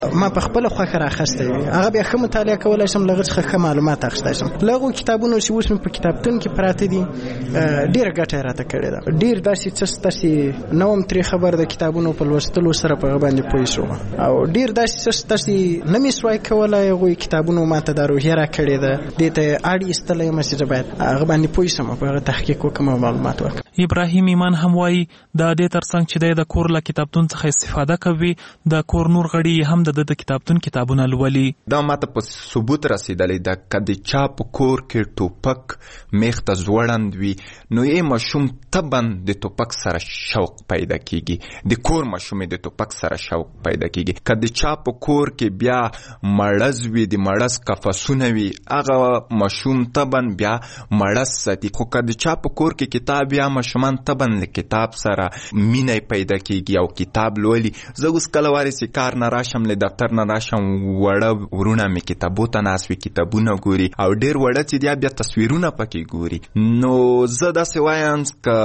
ما په خپل خوخه راخسته هغه بیا کوم مطالعه کولای شم لږ څه معلومات اخیستای شم. لغه کتابونو چې اوس په کتابتون کې پراته دي ډیر ګټه راته کړې ده. ډیر داسې څه تاسو نوم ترې خبر د کتابونو په لوستلو سره په باندې پوه شوم او ډیر داسې څه تاسو نه می سوای کولای هغه کتابونو ماته د روحیه را کړې ده. دې ته اړ ایستلې مسجد باید هغه باندې پوه شم په تحقیق وکم او معلومات وکم. ابراهیم ایمان هم وایي د دې ترڅنګ چې د کور له کتابتون څخه استفاده کوي د کور نور غړي هم د کتابتون کتابونه لولي. دا ماته په ثبوت رسیدلې ده کدي چا په کور کې ټوپک میخته زوړند وي نو یې ماشوم طبعا د ټوپک سره شوق پیدا کیږي. د کور ماشوم د ټوپک سره شوق پیدا کیږي. کدي چا په کور کې بیا مړز وي د مړز قفسونه وي هغه ماشوم طبعا بیا مړز ساتي. خو کدي چا په کور کې کتاب یا ماشومان طبعا له کتاب سره مینه پیدا کیږي او کتاب لولي. زه اوس کله وارث کار نه راشم له دفتر نه راشم وړه ورونه می کتابو ته ناس وی کتابونه ګوري او ډیر وړه چې بیا تصویرونه پکې ګوري. نو زه داسې وایم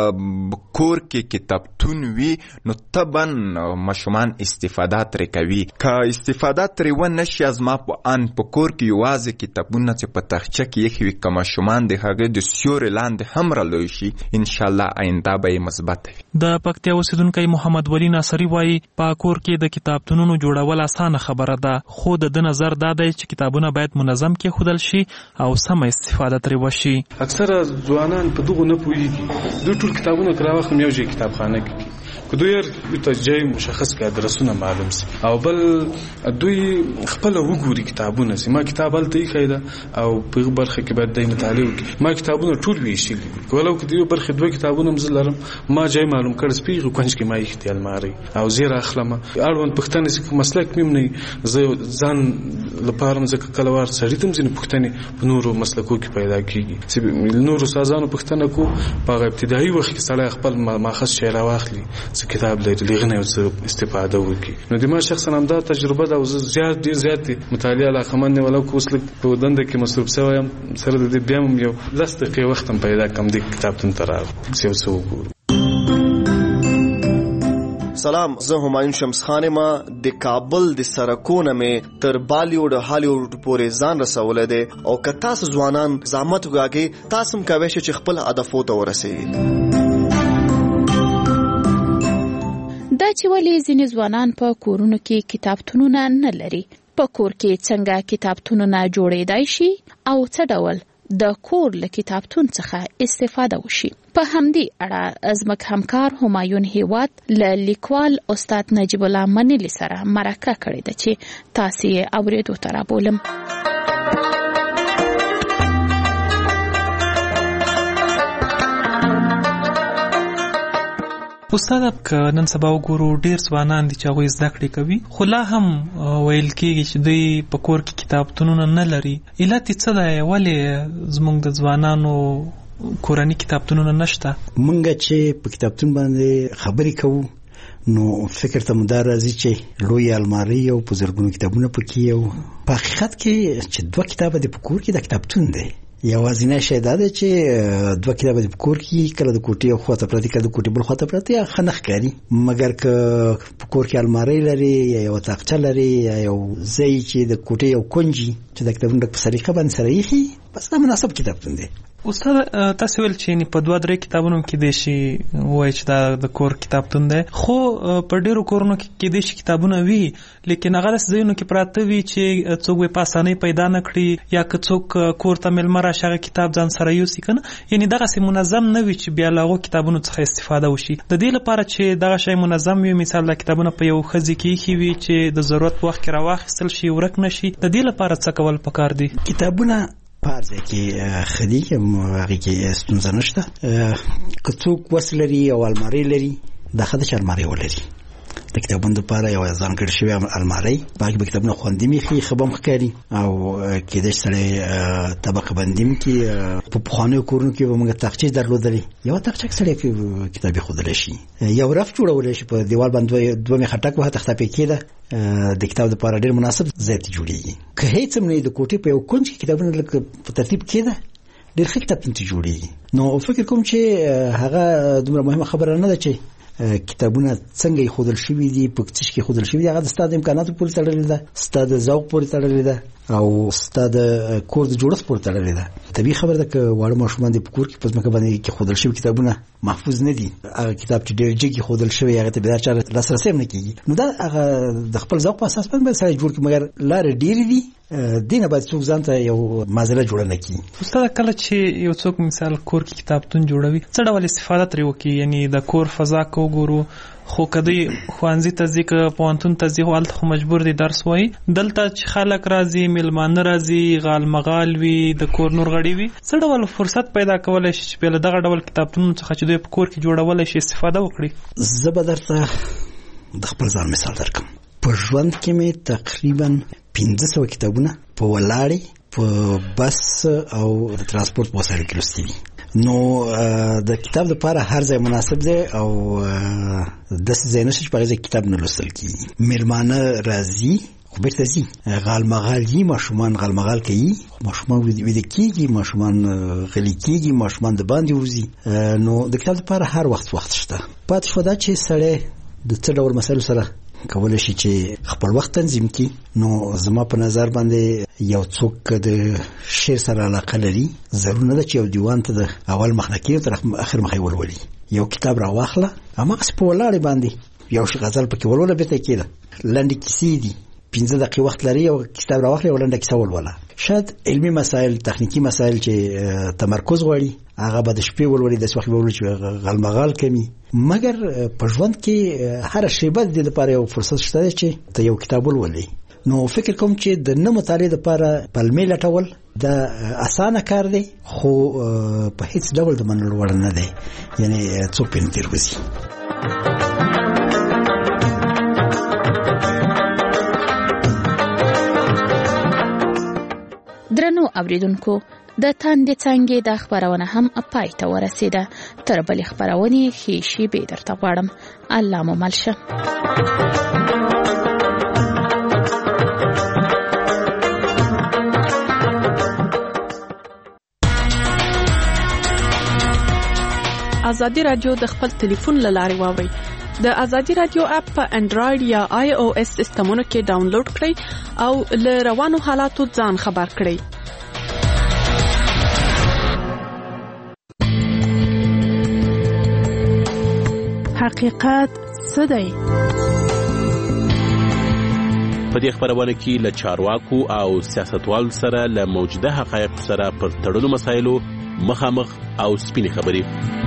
ک کور کې کتابتون وي نو طبعا ماشومان استفاده ترې کوي. که استفاده ترې ونه شي از ما په ان په کور کې یوازې کتابونه چې په تخچه کې یې وي که ماشومان د هغه د سیوري لاندې هم رالوی شي ان شاء الله آینده به مثبت وي. د پکتیا اوسیدونکی محمد ولی ناصری وایي په کور کې د کتابتونونو جوړول اسانه خبره ده خو د نظر دا دی چې کتابونه باید منظم کېښودل شي او سمه استفاده ترې وشي. اکثره ځوانان په دغو نه پوهېږي. دوی ټول کتابونه که راواخلم یو ځای کتابخانه کې که دوی ورته ځای مشخص کړي ادرسونه معلوم سي او بل دوی خپله وګوري کتابونه سي. ما کتاب هلته ایښی ده او په هغه برخه کې باید دی مطالعه وکړي. ما کتابونه ټول ویشلي دي ولو که د یو برخې دوه کتابونه هم زه لرم ما ځای معلوم کړی په هغه کونج کې ما ایښي دي المارۍ او زه یې رااخلم. اړوند پوښتنې چې مسلک مې نه زه ځان لپاره ځکه کله وار سړي ته هم ځینې پوښتنې په نورو مسلکو کې پیدا کېږي چې نورو استادانو پوښتنه کو په هغه ابتدایي وخت کې سړی خپل ماخذ شی راواخلي څه کتاب لري لغه نه استفاده وکړي. نو د ما شخصا هم دا تجربه ده او زه ډېر زیات مطالعه علاقمند ولو که اوس لږ په دنده کې مصروف شوی یم سره د دې بیا هم یو لس دقیقې وخت هم پیدا کړم د کتابتون ته راغلم چې یو څه وګورم. سلام، زه همایون شمس خان ما د کابل د سرکونه مې تر بالیوډ هالیوډ پورې ځان رسولی دی او که تاسو ځوانان زحمت وکاږئ تاسو هم کولی شئ چې خپل هدفو ته ورسوئ. دا چې ولې ځینې ځوانان په کورونو کې کتابتونونه نه لري، په کور کې څنګه کتابتونونه جوړېدای شي او څه ډول د کور له کتابتون څخه استفاده وشي. په همدې اړه زموږ همکار همایون هیواد له لیکوال استاد نجیب الله منلی سره مرکه کړې ده چې تاسو یې اورېدو ته رابولم. استاد که نن سبا وګورو ډیر ځوانان دي چې هغوی زده کړې کوي خو لا هم ویل کېږي چې دوی په کور کې کتابتونونه نه لري. علت یې څه دی؟ ولې زموږ د ځوانانو کورني کتابتونونه نشته؟ موږ چې په کتابتون باندې خبرې کوو نو فکر ته مو دا راځي چې لوی المارۍ او په زرګونو کتابونه پکې یو. په حقیقت کې چې دوه کتابه دي په کور کې د کتابتون دی. یوازینی شی دا دی چې دوه کتابه دي په کور کې کله د کوټې یو خواته پراته کله د کوټې بل خواته پراته ښه نه ښکاري. مګر که په کور کې المارۍ لري یا یو تاقچه لري یا یو ځای چې د کوټې یو کونجي چې د کتابونو په سلیقه باندې سره ایښي بس دا مناسب کتابتون دی. استاد تاسو ویل چې په دوه درې کتابونو کې دی شي وایي چې دا د کور کتابتون دی خو په ډیرو کورونو کې دی شي کتابونه وي لیکن هغه داسې ځایونو کې پراته وي چې څوک یې په اسانۍ پیدا نه کړي یا که څوک کور ته میلمه راشي هغه کتاب ځان سره یوسي که نه یعنې دغسې منظم نه وي چې بیا له هغو کتابونو څخه استفاده وشي. د دې لپاره چې دغه شی منظم وي مثال دا کتابونه په یو ښځې کې ایښي وي چې د ضرورت په وخت کې راواخیستل شي ورک نه شي د دې لپاره څه کول پکار دي؟ کتابونه پارځه کې خدي هغه کې ستونزه نشته. که څوک وس لري او المارۍ لري دا ښه ده چې المارۍ ولري. د کتابونو لپاره یو ځانګړې شوې المارۍ په هغې کې به کتابونه خوندي مې ښي ښه به هم ښکاري او کېدای شي سړی طبقه بندي هم کړي. په پخوانیو کورونو کې به موږ تاقچې درلودلې یوه تاقچه کې سړی کتاب ایښودلی شي یو رف جوړولی شي په دیوال باندې دوه مې خټک وه تخته پې کېده د کتاب لپاره ډېر مناسب ځای ته جوړېږي. که هېڅ هم نه د کوټې په یو کونج کې کتابونه لکه په ترتیب کېده ډېر ښه کتابتون ته جوړېږي. نو فکر کوم چې هغه دومره مهمه خبره نه ده چې کتابونه څنګه خودل شوی دي په څه کې خودل شوی دي هغه د ستاد امکاناتو پورې تړلې ده ستاد ذوق پورې تړلې ده او ستاد کور د جوړښت پورې تړلې ده طبيعي خبره ده ک واړه ماشومان د کور کې پزماکه باندې کې خودل شوی کتابونه محفوظ نه دي هغه کتاب چې ډېر جګي خودل شوی هغه ته به چاره لاسرسي نه کیږي نو دا هغه د خپل ذوق په اساس باندې سره جوړ کی مګر لار ډېر دي دینه باید څوک ځان ته یو مازله جوړ نه کړي استاد کله چې یو څوک مثال کور کې کتابتون جوړوي څه ډول استفاده ترې وکړي یعنی د کور فضا کو ګورو خو کدی خوانزي ته ځکه پوانتون ته ځي حالت خو مجبور دي درس وای دلته چې خلک راځي ملمانه راځي غال مغال وي د کور نور غړي وي څه ډول فرصت پیدا کولای شي چې په دغه ډول کتابتون څخه چې دوی په کور کې جوړول شي استفاده وکړي زه به درته د خپل ځان مثال درکم په ژوند کې مې تقریبا 1500 کتابونه په ولاړې په بس او د ترانسپورت وسایل کې لوستي دي نو د کتاب لپاره هر ځای مناسب دی او د ځای نشي چې په ځای کتاب نه لوستل کیږي مېلمانه راځي خو بیرته ځي غال مغال یي ماشومان غال مغال کوي ماشومان ویده کیږي ماشومان غلي کیږي ماشومان د باندې وځي نو د کتاب لپاره هر وخت شته پاتې شو دا چې سړی د څه ډول مسایلو سره کولای شي چې خپل وخت تنظیم کړي نو زما په نظر باندې یو څوک د شعر سره علاقه لري ضرور نه ده چې یو دیوان ته د اول مخنه کې تر اخر مخې ولولي یو کتاب را واخله اما په ولاړې باندې یو شي غزل پکې ولوله به ته کېده لنډې کیسې دي 15 دقیقې وخت لري او کتاب را واخله ولنډه کیسه ولوله شاید علمي مسائل تخنیکی مسائل چې تمرکز غواړي هغه به د شپې ولولي د وخت ولولي چې غلمغال کمی مګر په ژوند کې هر شی به د لپاره یو فرصت شته چې ته یو کتاب ولولي نو فکر کوم چې د نه مطالعه لپاره پلمې لټول د اسانه کار دی خو په هیڅ ډول د منلو وړ نه دی یعنی څوک په تیر وځي درنو اوریدونکو د تاندې څنګه د خبرونه هم پای ته ورسیده تر بلې خبرونه هیڅ به درته غواړم الله مو ملشه ازادي رادیو د خپل ټلیفون لارې واوري د ازادي رادیو اپ په انډراید یا آی او اس سیستمونو کې ډاونلوډ کړئ او له روانو حالاتو ځان خبر کړئ حقیقت څه دی په دې خبرونه کې له چارواکو او سیاستوالو سره له موجوده حقایق سره پر تړلو مسایلو مخامخ او سپینې خبرې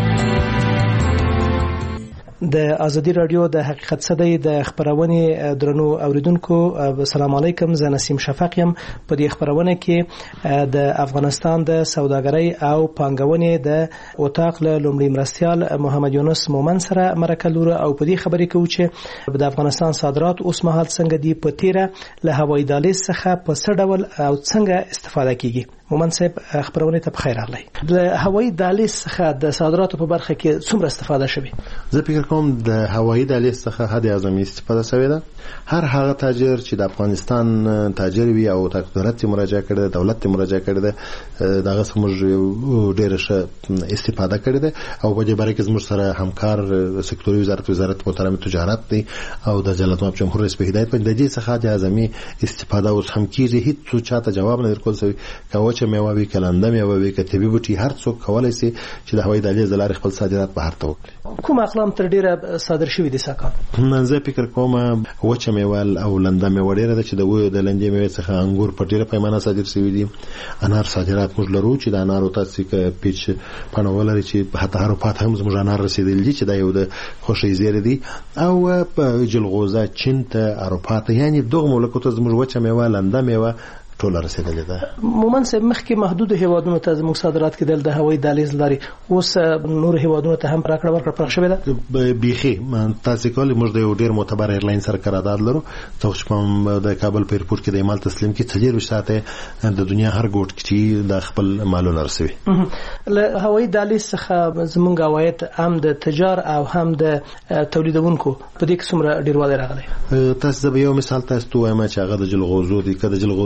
د ازادي رادیو د حقیقت څه دی د خبرونه درنو اوریدونکو السلام علیکم زه نسیم شفق یم په دې خبرونه کې د افغانستان د سوداګرۍ او پانګونې د اوتاق له لومړي مرستيال محمد یونس مومن سره مرکه لور او په دې خبرې کې چې د افغانستان صادرات اوس مهال څنګه دی په تیره له هوایي دهلیز څخه په څه ډول او څنګه استفاده کیږي مومن صاحب خبرونه ته بخیر راغلی د هوایي دهلیز څخه د صادراتو په برخه کې څومره استفاده شوه زه فکر کوم د هوایي دهلیز څخه حد اعظمي استفاده شوه ده هر هغه تاجر چې د افغانستان تاجر وي او دولت مراجعه کړي دولت مراجعه کړي ده دغه سمج ډېر ښه استفاده کړي ده او په دې باره کې زموږ سره همکار سکتوري وزارت محترم تجارت دی او د جلالت جمهور رئیس په هدایت باندې د دې څخه د اعظمي استفاده اوس هم کیږي هیڅ څه چاته جواب نه ورکول شوی کوي چې میوه وی کلنده میوه وی کتبي بوټي هر څوک کولای شي چې د هوایي دهلیز لارې خپل صادرات بهر ته وکړي کوم اقلام تر ډیره صادر شوی دي ساکان زه فکر کوم وچه میوه او لنده میوه ډیره ده چې د لندې میوه څخه انګور په ډیره پیمانه صادر شوی دي انار صادرات موږ لرو چې د انارو تاسو کې پیچ پناول لري چې حتی هر پات هم زموږ انار رسیدلی دي چې دا یو د خوشی زیری دي او په جلغوزه چین ته اروپا ته یعنی دغه ملکونو ته زموږ وچه میوه لنده میوه ټول رسیدلې ده مومن صاحب مخکې محدود هیوادونو ته زموږ صادرات کېدل د هوایي دهلیز لري اوس نور هیوادونو ته هم راکړه ورکړه پراخ شوې ده بيخي تاسو کولای موږ د یو ډیر معتبر ایرلاین سره قرارداد لرو چې په د کابل په ایرپورټ کې د مال تسلیم کې 30 ساعته د دنیا هر ګوټ کې د خپل مالونه رسوي له هوایي دهلیز څخه زموږ عواید هم د تجار او هم د تولیدونکو په دې کې څومره ډیروالی راغلی تاسو د یو مثال تاسو وایم چې هغه د جلغوزو دي کله جلغوزو یو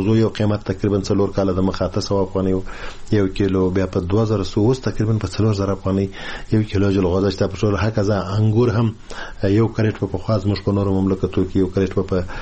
قیمت تقریبا 4 کال د مخه 800 افغانۍ یو کیلو، بیا په 2000 تقریبا په 4000 افغانۍ یو کیلو جلغوزه شته په ټول حق ځا انګور هم یو کریټ په خواز مش په نورو مملکتو کې یو کریټ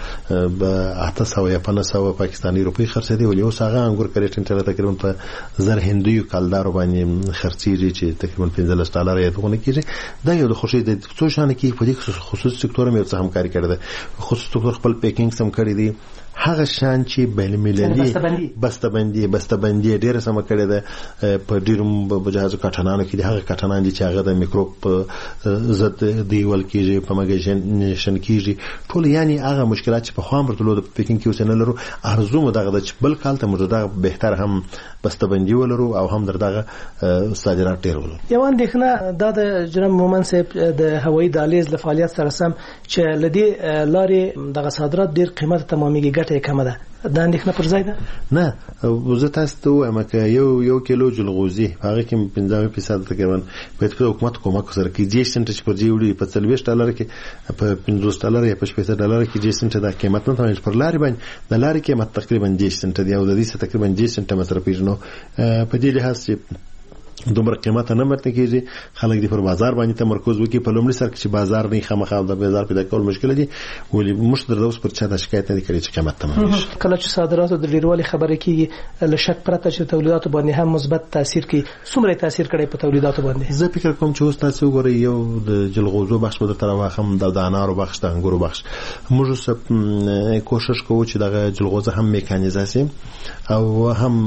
په 800 یا 500 پاکستاني روپۍ خرڅ دی، ولې اوس هغه انګور کریټ انټر تقریبا په 1000 هندیو کالدار باندې خرڅيږي چې تقریبا $15 یا دغه کېږي. دا یو د خوشي د څو شان کې په دې خصوصي سکتور مې څه همکاري کړې ده، خصوصي سکتور خپل پیکینګ سم کړی دی، هغه شان چې بین المللي بسته‌بندي ډېر سم کړی ده په ډېرو بجازو کټانانو کې، هغه کټانان چې هغه د میکروب ضد دیول کېږي په مګیشن کېږي ټول، یعنی هغه مشکلات چې په خام ورتلو د پیکینګ کې وسنه لرو ارزو مو دغه د بل کال ته موجوده بهتر هم بسته‌بندي ولرو او هم دغه صادرات ډېر ولرو. یو اندېښنه دا د جناب مومن صاحب د هوایي دهلیز له فعالیت سره سم چې لدی لارې دغه صادرات ډېر قیمت تمامېږي ګټه کمه ده، دا اندېښنه پر ځای ده؟ نه، زه تاسو ته وایم چې یو کیلو جلغوزي هغه کې 15% تقریبا په حکومت کومک سره کې 10 سنت پر دی وړي په $40 کې په $15 یا په $15 کې 10 سنت دا قیمت نه تمام پر لارې باندې د لارې قیمت تقریبا 10 سنت دی او د دې تقریبا 10 سنت متر پیژنو په دې لحاظ چې دومره قیمت نه مرته کېږي، خلک دې پر بازار باندې تمرکز وکړي. په لومړي سر کې چې بازار نه خامخا د بازار پیدا کول مشکل دي، ولې مشتری د اوس پر چا د شکایت نه کوي چې قیمت تمام شي. کله چې صادراتو د ډیروالي خبره کیږي له شک پرته چې تولیداتو باندې هم مثبت تاثیر کوي، څومره تاثیر کوي په تولیداتو باندې؟ زه فکر کوم چې اوس تاسو وګورئ یو د جلغوزو بخش په تر واخم د انارو بخش د انګورو بخش موږ سره کوشش کوو چې دغه جلغوزه هم میکانیزاسي او هم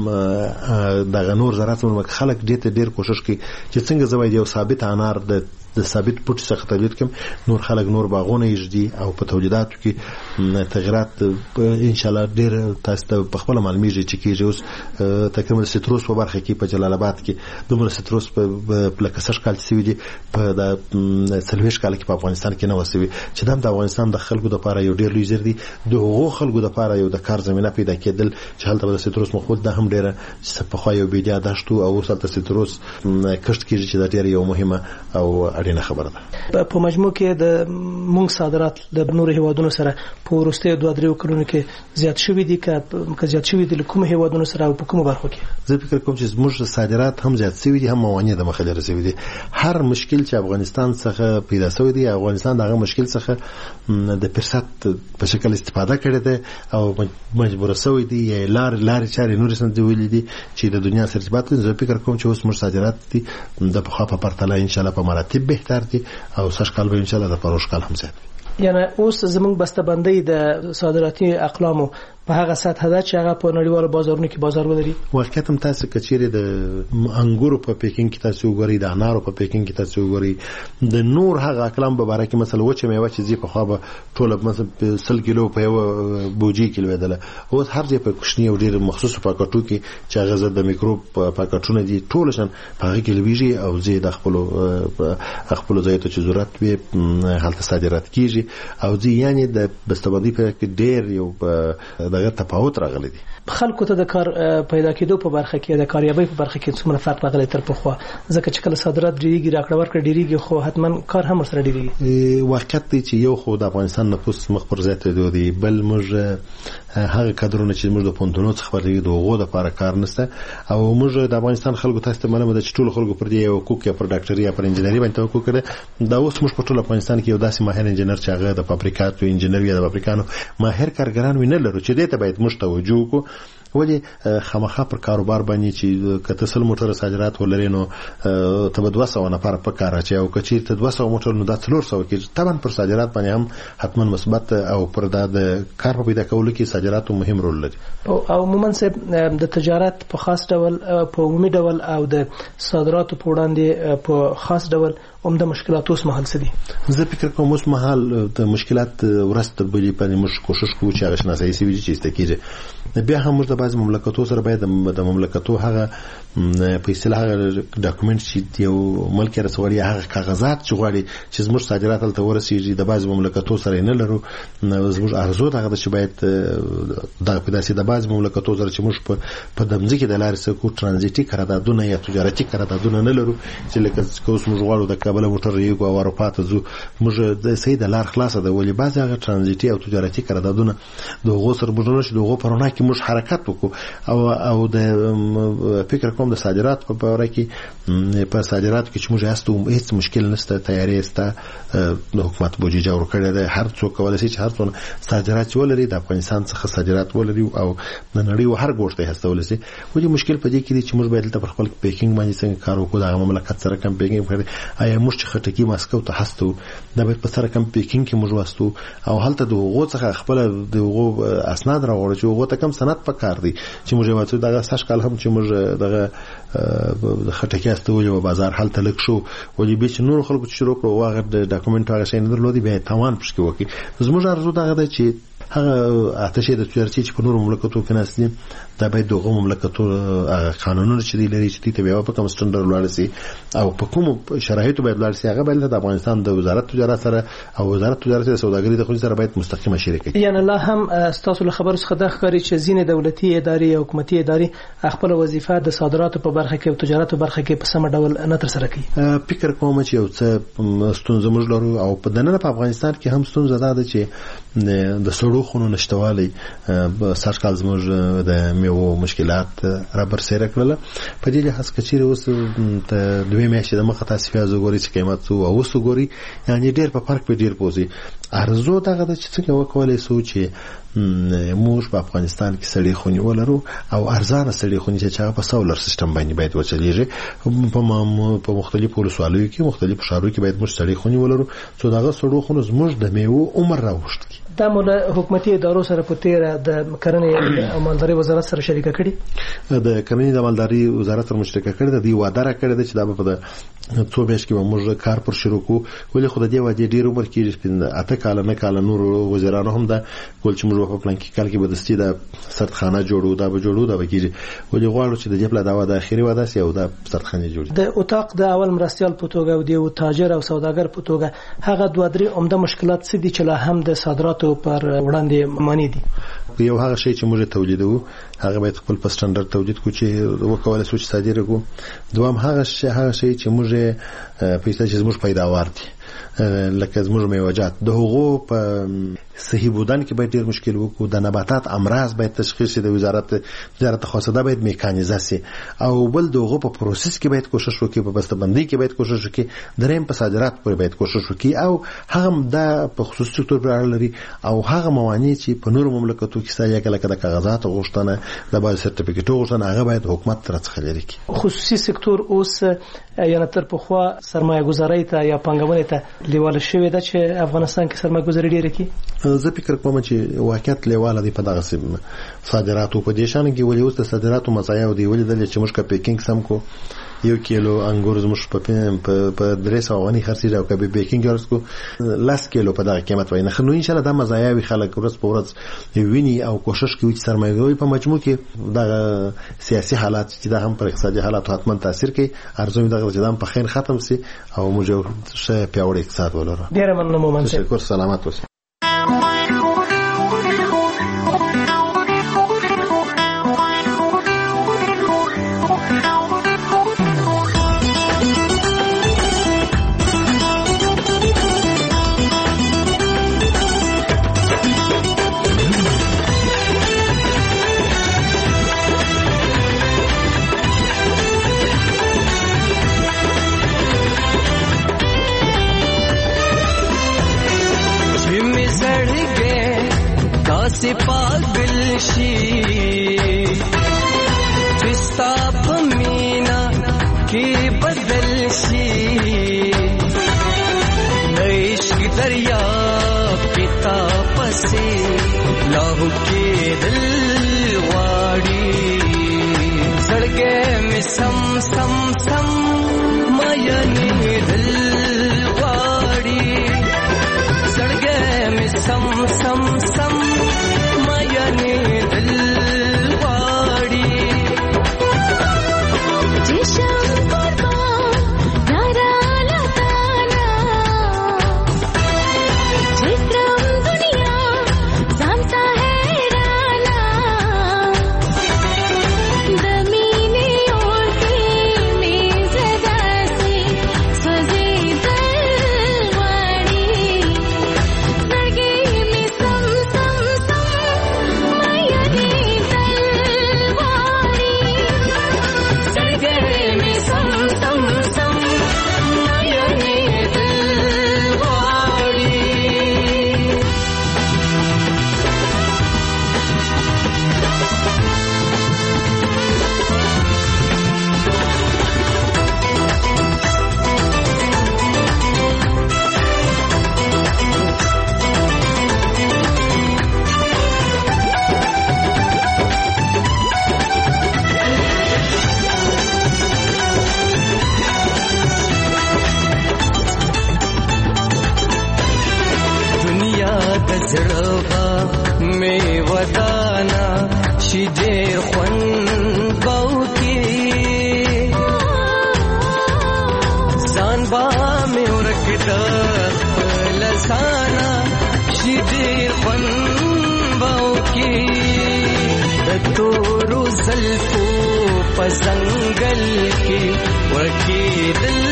دغه نور زراعت ملک خلک ډېر کوشش کوي چې څنګه زوی یو ثابت انار د ثابت پټ څخه تولید کوم، نور خلک نور باغونه یږدي او په تولیداتو کې تغیرات ان شاء الله ډېر تاسو ته په خپل معلومیږي چې کېږي. اوس تقریبا سیتروس په برخه کې په جلال آباد کې دومره سیتروس په لکه کال سوي دي په د 40 کال کې په افغانستان کې نه وسوي چې د افغانستان د خلکو لپاره یو ډېر لوی زر دي، د هغو خلکو لپاره یو د کار زمينه پیدا کېدل چې هلته د سیتروس مخول د هم ډېر په خو یو بيدیا داشتو او ورسره سیتروس کښت کېږي چې د ډېر یو مهمه او اړینه خبره ده. په مجموع کې د مونږ صادرات د نورو هیوادونو سره په ورستیو 2-3 کلونو کې زیات شوي دي که زیات شوي دي کوم هیوادونو سره او په کومو برخو کې؟ زه فکر کوم چې زموږ صادرات هم زیات شوي دي، هم موانع د مخه لري شوي دي. هر مشکل چې افغانستان څخه پیدا شوی دی، افغانستان دغه مشکل څخه د فرصت په شکل استفاده کړې ده او مجبور شوی دی لارې چارې نور سم دی ویلي دي چې د دنیا سره ارتباط لري. زه فکر کوم چې اوس موږ صادرات دي د په خوا په پرتله ان شاء الله په مراتب بهتر دي او سږ کال به ان شاء الله د پروش کال هم زیات. یعنی اوس زموږ بسته‌بندي د صادراتي اقلامو په هغه سطح ده چې هغه په نړیوالو بازارونو کې بازار ولري. واقعیت هم تاسو کچېره د انګورو په پیکینګ کې تاسو وګورئ، د انارو په پیکینګ کې تاسو وګورئ، د نور هغه اقلام په اړه کې مثلا وچه میوه چې زی په خوا به ټول مثلا 100 کیلو په یو بوجي کې لویدله، اوس هر ځای په کوچنی او ډېر مخصوص پاکټو کې چې هغه د میکروب پاکټونه دي ټول شان په هغه کې لویږي او زی د خپل ځای ته چې ضرورت وي هلته صادرات کیږي او زی یعنی د بسته‌بندي په کې ډېر یو دغه تفاوت راغلی دی. خلکو ته د کار پیدا کېدو په برخه کې د کاریابۍ په برخه کې څومره فرق راغلی تر پخوا؟ ځکه چې کله صادرات ډېریږي راکړه ورکړه ډېریږي خو حتما کار هم ورسره ډېریږي. واقعیت دی چې یو خو د افغانستان نفوس مخ پر زیات دی، بل موږ هغه کادرونه چې موږ د پونتونو څخه ورغلي دغه د لپاره کار نشته او موږ د افغانستان خلکو تاسو ته معلومه ده چې ټول خلکو پر دې یو حقوق یا پر ډاکټري یا پر انجنیری باندې توقع کړي. دا اوس موږ په ټول افغانستان کې یو داسې ماهر انجنیر چې هغه د فابریکاتو انجنیری یا د فابریکانو ماهر کارګران ویني لرو چې دې ته باید موږ توجه وکړو. ولی خامخا پر کاروبار باندې چې کته سل موټر صادرات ولري نو ته 200 نفر په کار اچي او کچیر ته 200 موټر نو د 400 کې طبعا پر صادرات باندې هم حتما مثبت او پر د کار په پیدا کولو کې صادرات مهم رول لري. او عموما د تجارت په خاص ډول په عمومي ډول او د صادراتو په وړاندې په خاص ډول د مشکلات اوس مهال څه دي؟ زه فکر کوم اوس مهال د مشکلات ورسته بلی په موږ کوشش کوو چې هغه شناسایي سي چې استکیږي. بیا هم موږ د بعض مملکتو سره باید د مملکتو هغه په اصطلاح ډاکومنټ چې یو ملک رسولي هغه کاغذات چې غواړي چې زموږ صادرات تل ورسیږي د بعض مملکتو سره نه لرو. زموږ ارزو هغه چې باید د پیداسي د بعض مملکتو سره چې موږ په دمځکه د لارې سکو ترانزیټي قراردادونه یا تجارتي قراردادونه نه لرو چې لکه اوس موږ غواړو د کابل موټر یو او اروپا ته ځو موږ د سید لار خلاصه ده ولې بعض هغه ترانزیټي او تجارتي قراردادونه د غوسر بجنه چې دغه پرونه کې موږ حرکت صادرات وکړو او د فکر کوم د صادرات په باره کې په صادرات کې چې موږ هستو هیڅ مشکل نشته تیاری استه د حکومت بودیجه ورکړې ده هر څوک کولای شي چې هر څونه صادرات ولري د افغانستان څخه صادرات ولري او د نړۍ هر ګوټ ته هستول شي ولې مشکل په دې کې دی چې موږ باید په خپل پیکینګ باندې څنګه کار وکړو د مملکت سره کم پیکینګ وکړو آیا موږ چې خټکی ماسکو ته هستو دا باید په سره کم پیکینګ کې موږ وستو او هلته د هغو څخه خپل د هغو اسناد راوړو چې هغو ته کم سند پکار دی چې موږ وایو دغه ساش کال هم چې موږ دغه خټکی استولې په بازار هلته لک شو ولې به چې نور خلکو چې شروع کړو واغ د ډاکومنت هغه شي نه درلودي به تاوان پښکې وکي زموږ ارزو دغه د چې هغه آتشه د تجارت چې په نور مملکتو کې نسلي دا باید دغه مملکتو قانونونه چې دی لري چې ته بیا په کوم سټنډرډ ولاړ شي او په کوم شرایطو باید ولاړ شي هغه باید د افغانستان د وزارت تجارت سره او وزارت تجارت او سوداګرۍ د خو سره باید مستقیمه شریکه یعنی الله هم تاسو له خبرو څخه د ښکاری چې ځینې دولتي ادارې او حکومتي ادارې خپل وظیفه د صادراتو په برخه کې او تجارت په برخه کې په سم ډول نه تر سره کوي فکر کوم چې یو څه ستونزه موږ لرو او په دننه په افغانستان کې هم ستونزه ده چې د سړو خونو نشټوالي سږ کال زموږ د میوو مشکلات را برسېره کړل په دې لحاظ کې چې اوس ته دوی میاشتې د مخه تاسو پیاز وګورئ چې قیمت څو او اوس وګورئ یعنی ډېر په فرق په ډېر پوزي ارزو دغه د چې څنګه وکولای شو چې موږ په افغانستان کې سړې خونې ولرو او ارزانه سړې خونې چې هغه په سولر سیستم باندې باید وچلیږي په مختلفو ولسوالیو کې مختلفو ښارونو کې باید موږ سړې خونې ولرو چې دغه سړو خونو زموږ د میوو عمر راوښت کی دا موږ حکومتي ادارو سره په تیر د کرنې او مالدارۍ وزارت سره شریکه کړي د کرنې او مالدارۍ وزارت سره مشترکه کړي د دې وعده را کړې چې دا په څو میاشتې کې موږ کار پر شروع کوو ولې خو د دې وعدې ډېر عمر کې اته کال نه کال نور وزیرانو هم دا کول چې موږ په پلان کې کال کې به دستي د سرتخانه جوړو دا به جوړو دا به کېږي ولې غواړو چې د دې په دا وعده اخیری وعده سي او دا سرتخانه جوړي د اتاق د اول مرستيال په توګه او د تاجر او سوداګر په توګه هغه دوه درې عمده مشکلات څه دي چې لا هم د صادراتو پر وړاندې مانی دي یو هغه شی چې موږ تولیدوو هغه باید خپل په سټنډرډ تولید کو چې وکولای شو چې صادره کو دوام هغه شی چې موږ په اساس چې موږ پیداوار دي لکه زموږ میوجات د هغو په صحیح بودن کې باید ډیر مشکل وکړو د نباتات امراض باید تشخیص شي د وزارت تجارت خاصه ده باید میکانیزه شي او بل دغه په پروسس کې باید کوشش وکړي په بسته‌بندي کې باید کوشش وکړي دریم په صادرات پورې باید کوشش وکړي او هغه د په خصوصي سکتور پر اړه لري او هغه موانع چې په نورو مملکتو کې سایا کله د کاغذات غوښتنه د باید سرټیفیکټ غوښتنه هغه باید حکومت ترڅخه لري خصوصي سکتور اوس یعنی تر پخوا سرمایه گذاري ته یا پنګونې ته لیواله شوې ده چې افغانستان کې سرمایه گذاري ډیره کی زه فکر کوم چې واقعیت لیواله دی په دغه صادراتو په دې شان کې ولې اوس د صادراتو مزایا دی ولې د چې موږ کا پیکینګ سم کو یو کیلو انګور زموږ په 300 غني خرڅي راو کبه بیکینګ ورسکو لاس کیلو په دغه قیمت وای نه نو ان شاء الله دا مزایا وی خلک ورځ په ورځ ویني او کوشش کوي چې سرمایه‌ګوي په مجموع کې د سیاسي حالات چې د هم پر اقتصادي حالات حتما تاثیر کوي ارزو دغه ځدان په خیر ختم سي او موږ شه پیاوړی اقتصاد ولرو ډیر مننه تشکر سلامت اوسئ से पागल शी फिस्ता पमीना के बदल शी इश्क दरिया पिता पसे लाहू के दिल वाड़ी सड़के में सम सम सम मयनी दिल वाड़ी सड़के में सम सम सम چې ډېر خوند باو کې ځان با مې ورکړه لسانا چې ډېر خوند باو کې د تورو زلفو په ځنګل کې ورکېدل